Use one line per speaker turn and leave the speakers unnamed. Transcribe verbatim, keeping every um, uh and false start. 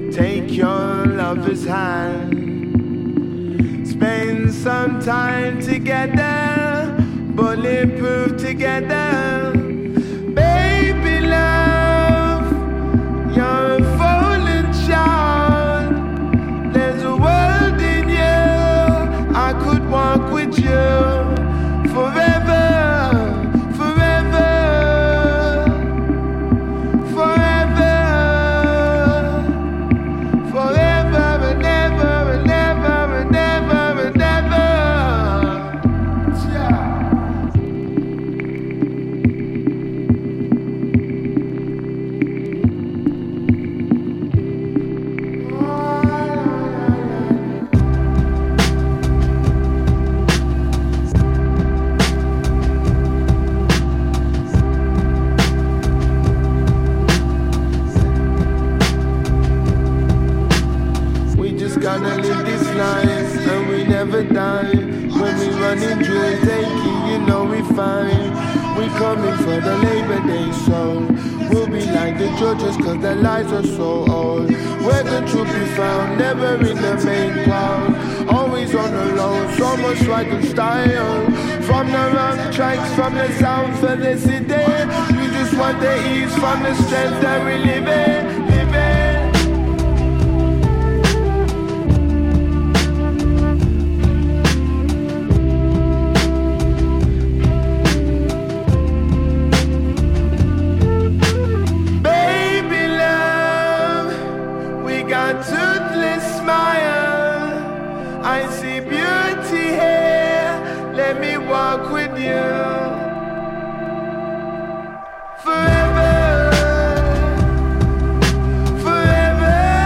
Take your lover's hand. Spend some time together, bulletproof together. Baby love, you're a fallen child. There's a world in you, I could walk with you forever. Gotta live this life and we never die. When we running through taking, you know we fine. We coming for the Labor Day soul. We'll be like the judges cause their lives are so old. Where the truth be found, never in the main crowd. Always on the low, so much right in style. From the rough tracks, from the south of the city. We just want the ease from the strength that we live in, live in. Toothless smile, I see beauty here. Let me walk with you.